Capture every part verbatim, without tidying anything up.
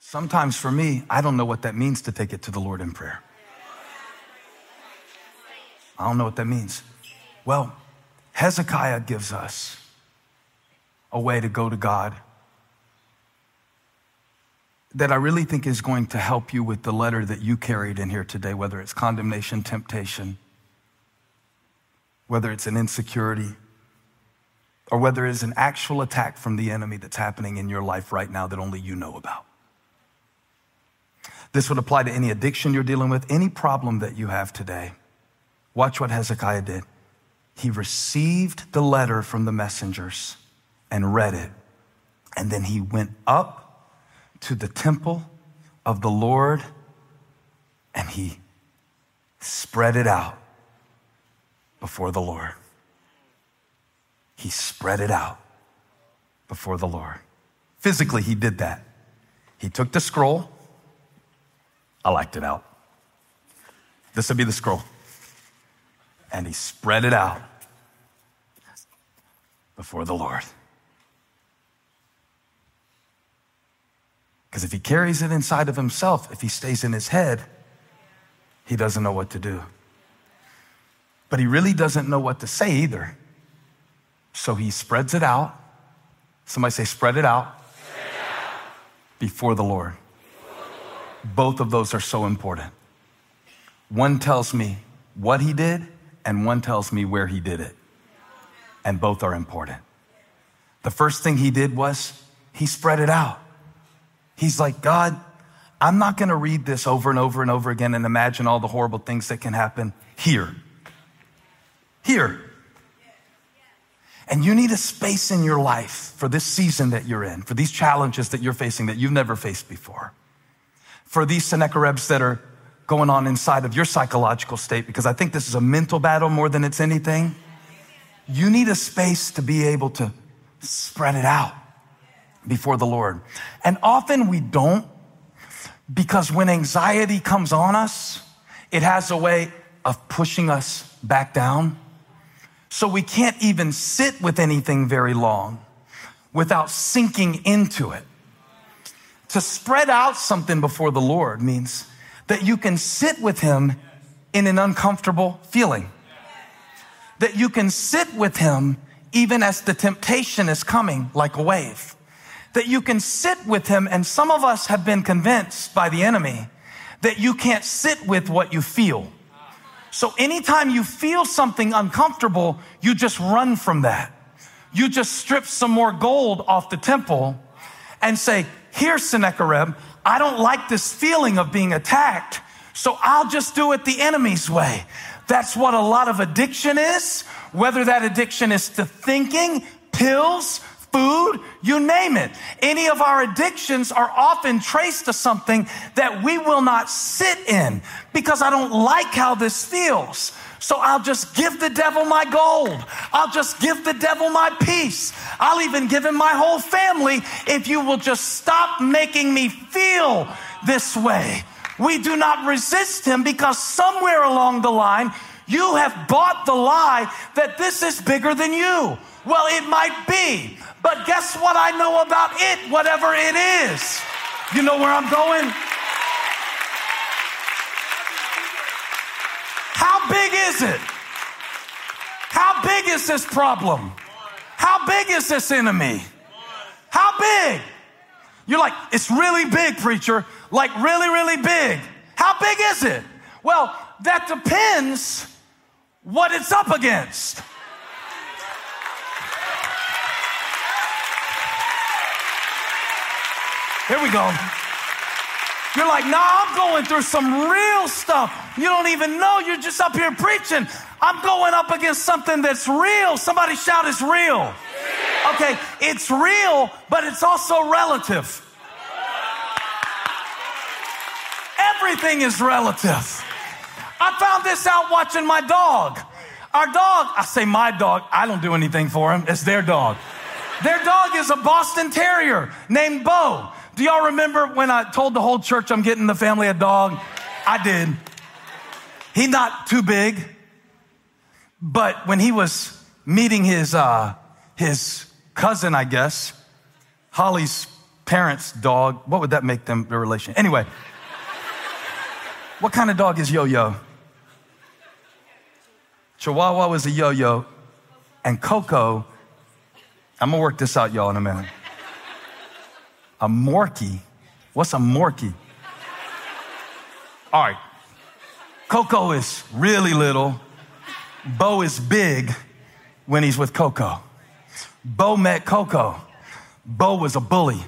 Sometimes for me, I don't know what that means to take it to the Lord in prayer. I don't know what that means. Well, Hezekiah gives us a way to go to God that I really think is going to help you with the letter that you carried in here today, whether it's condemnation, temptation, whether it's an insecurity, or whether it's an actual attack from the enemy that's happening in your life right now that only you know about. This would apply to any addiction you're dealing with, any problem that you have today. Watch what Hezekiah did. He received the letter from the messengers and read it. And then he went up to the temple of the Lord and he spread it out before the Lord. He spread it out before the Lord. Physically, he did that. He took the scroll. I liked it out. This would be the scroll. And he spread it out before the Lord. Because if he carries it inside of himself, if he stays in his head, he doesn't know what to do. But he really doesn't know what to say either. So he spreads it out. Somebody say, spread it out, spread it out. Before the Lord. Before the Lord. Both of those are so important. One tells me what he did, and one tells me where he did it. And both are important. The first thing he did was he spread it out. He's like, God, I'm not going to read this over and over and over again and imagine all the horrible things that can happen here. Here. And you need a space in your life for this season that you're in, for these challenges that you're facing that you've never faced before, for these Sennacheribs that are going on inside of your psychological state, because I think this is a mental battle more than it's anything. You need a space to be able to spread it out before the Lord. And often we don't, because when anxiety comes on us, it has a way of pushing us back down. So we can't even sit with anything very long without sinking into it. To spread out something before the Lord means that you can sit with him in an uncomfortable feeling. That you can sit with him even as the temptation is coming like a wave. That you can sit with him, and some of us have been convinced by the enemy that you can't sit with what you feel. So anytime you feel something uncomfortable, you just run from that. You just strip some more gold off the temple and say, here, Sennacherib, I don't like this feeling of being attacked, so I'll just do it the enemy's way. That's what a lot of addiction is, whether that addiction is to thinking, pills, food, you name it. Any of our addictions are often traced to something that we will not sit in because I don't like how this feels. So I'll just give the devil my gold. I'll just give the devil my peace. I'll even give him my whole family if you will just stop making me feel this way. We do not resist him because somewhere along the line, you have bought the lie that this is bigger than you. Well, it might be, but guess what I know about it, whatever it is? You know where I'm going? How big is it? How big is this problem? How big is this enemy? How big? You're like, it's really big, preacher. Like really, really big. How big is it? Well, that depends what it's up against. Here we go. You're like, nah, I'm going through some real stuff. You don't even know. You're just up here preaching. I'm going up against something that's real. Somebody shout, it's real. Okay, it's real, but it's also relative. Everything is relative. I found this out watching my dog. Our dog, I say my dog, I don't do anything for him. It's their dog. Their dog is a Boston Terrier named Bo. Do y'all remember when I told the whole church I'm getting the family a dog? I did. He's not too big. But when he was meeting his uh, his cousin, I guess, Holly's parents' dog, what would that make them, their relation? Anyway, what kind of dog is Yo-Yo? Chihuahua was a Yo-Yo, and Coco, I'm gonna work this out, y'all, in a minute. A Morkie. What's a Morkie? All right. Coco is really little. Bo is big when he's with Coco. Bo met Coco. Bo was a bully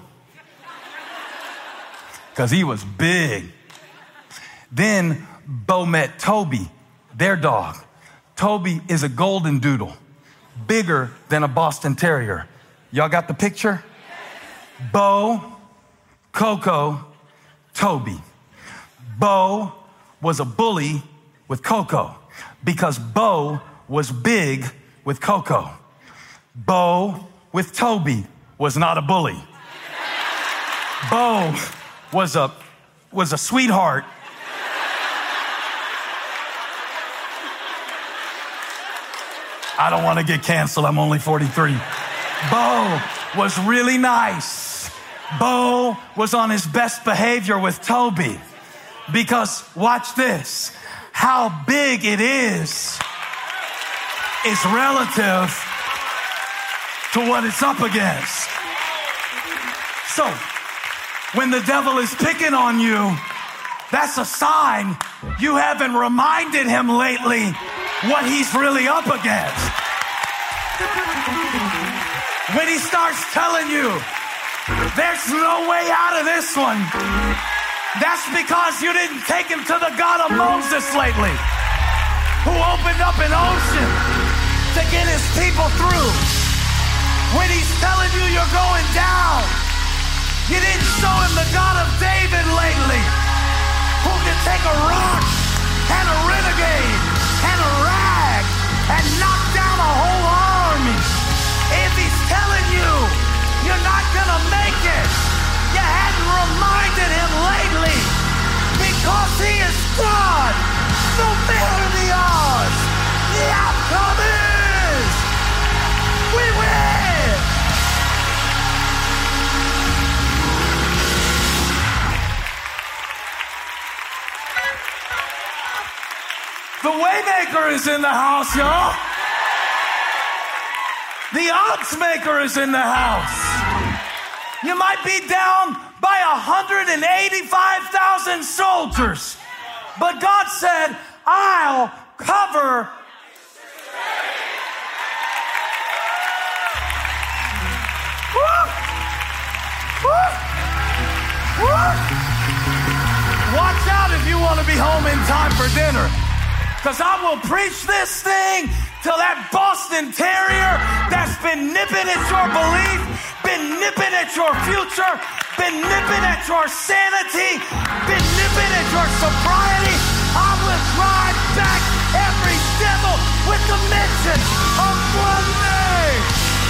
because he was big. Then Bo met Toby, their dog. Toby is a golden doodle, bigger than a Boston Terrier. Y'all got the picture? Bo, Coco, Toby. Bo was a bully with Coco because Bo was big with Coco. Bo with Toby was not a bully. Bo was a, was a sweetheart. I don't want to get canceled. I'm only forty-three. Bo was really nice. Bo was on his best behavior with Toby because, watch this, how big it is is relative to what it's up against. So, when the devil is picking on you, that's a sign you haven't reminded him lately what he's really up against. When he starts telling you there's no way out of this one, that's because you didn't take him to the God of Moses lately, who opened up an ocean to get his people through. When he's telling you you're going down, you didn't show him the God of David lately, who can take a rock and a renegade and a rag and knock down a whole army. If he's telling you you're not gonna make it, you hadn't reminded him lately, because he is God. No matter the odds, the outcome is we win. The Waymaker is in the house, y'all. The odds maker is in the house. You might be down by one hundred eighty-five thousand soldiers, but God said, I'll cover. Woo! Woo! Woo! Watch out if you want to be home in time for dinner, because I will preach this thing till that Boston Terrier that's been nipping at your belief, been nipping at your future, been nipping at your sanity, been nipping at your sobriety, I will drive back every devil with the mention of one name.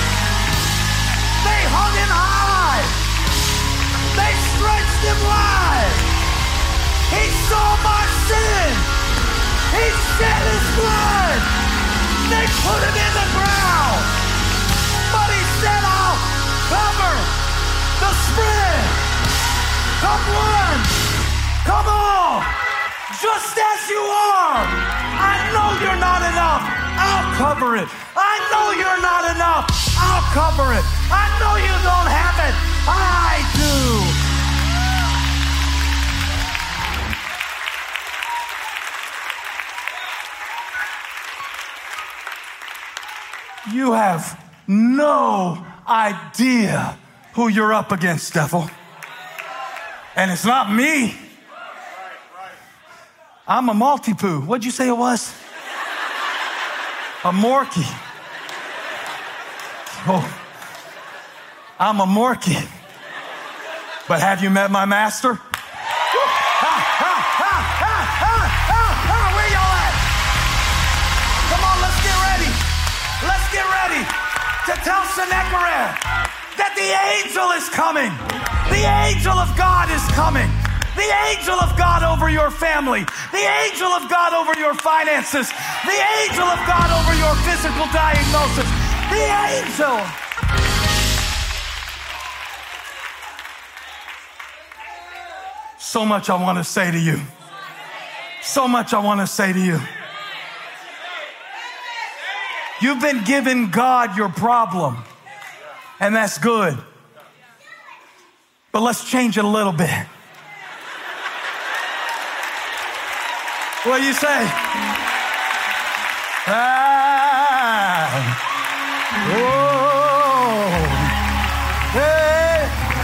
They hung him high. They stretched him wide. He saw my sin. He shed his blood. They put him in the ground. But he said, I'll cover the spread. Come one, come all, just as you are. I know you're not enough. I'll cover it. I know you're not enough. I'll cover it. I know you don't have it. I do. You have no idea who you're up against, devil. And it's not me. I'm a multi-poo. What'd you say it was? A Morkie. Oh, I'm a Morkie. But have you met my master? Ha, ha, ha, ha, ha, ha, ha. Where y'all at? Come on, let's get ready. Let's get ready to tell Sennacherib that the angel is coming. The angel of God is coming. The angel of God over your family. The angel of God over your finances. The angel of God over your physical diagnosis. The angel. So much I want to say to you. So much I want to say to you. You've been giving God your problem, and that's good. But let's change it a little bit. What do you say? Ah. Whoa. Hey.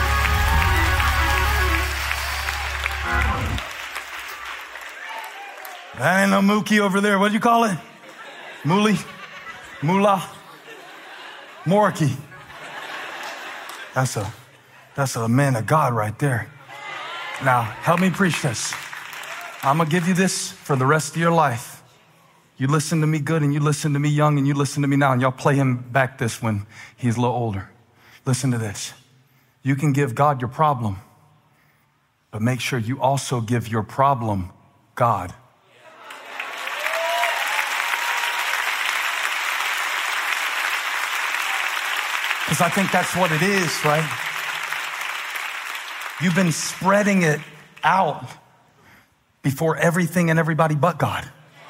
That ain't no mookie over there. What do you call it? Moolie? Moolah? Morky. That's a, that's a man of God right there. Now, help me preach this. I'm going to give you this for the rest of your life. You listen to me good, and you listen to me young, and you listen to me now, and y'all play him back this when he's a little older. Listen to this. You can give God your problem, but make sure you also give your problem God. Because I think that's what it is, right? You've been spreading it out before everything and everybody but God.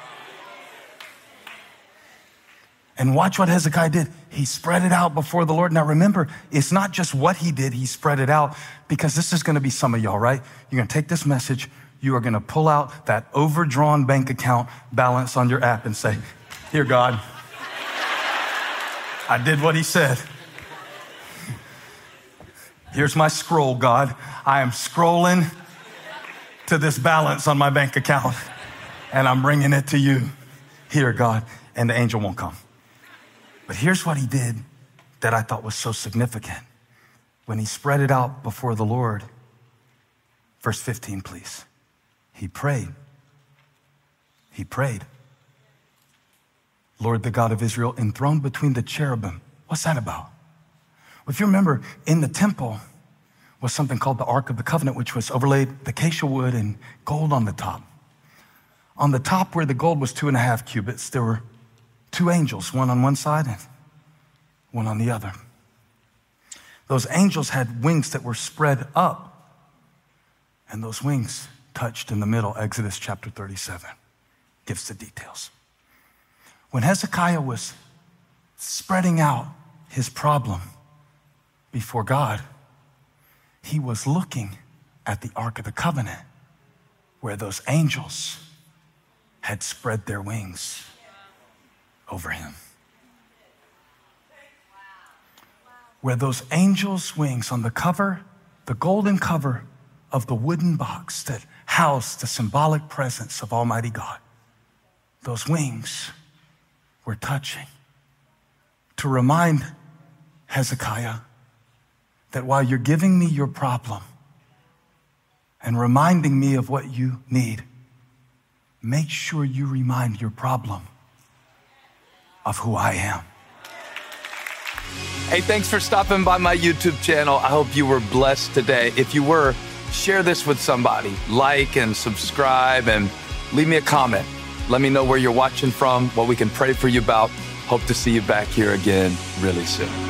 And watch what Hezekiah did. He spread it out before the Lord. Now remember, it's not just what he did, he spread it out, because this is going to be some of y'all, right? You're going to take this message, you are going to pull out that overdrawn bank account balance on your app and say, "Here, God, I did what he said. Here's my scroll, God. I am scrolling to this balance on my bank account, and I'm bringing it to you. Here, God." And the angel won't come. But here's what he did that I thought was so significant. When he spread it out before the Lord, verse fifteen, please. He prayed. He prayed. "Lord, the God of Israel, enthroned between the cherubim." What's that about? Well, if you remember, in the temple was something called the Ark of the Covenant, which was overlaid with acacia wood and gold on the top. On the top where the gold was two and a half cubits, there were two angels, one on one side and one on the other. Those angels had wings that were spread up, and those wings touched in the middle. Exodus chapter thirty-seven gives the details. When Hezekiah was spreading out his problem before God, he was looking at the Ark of the Covenant, where those angels had spread their wings over him. Where those angels' wings on the cover, the golden cover of the wooden box that housed the symbolic presence of Almighty God, those wings were touching to remind Hezekiah that while you're giving me your problem and reminding me of what you need, make sure you remind your problem of who I am. Hey, thanks for stopping by my YouTube channel. I hope you were blessed today. If you were, share this with somebody. Like and subscribe and leave me a comment. Let me know where you're watching from, what we can pray for you about. Hope to see you back here again really soon.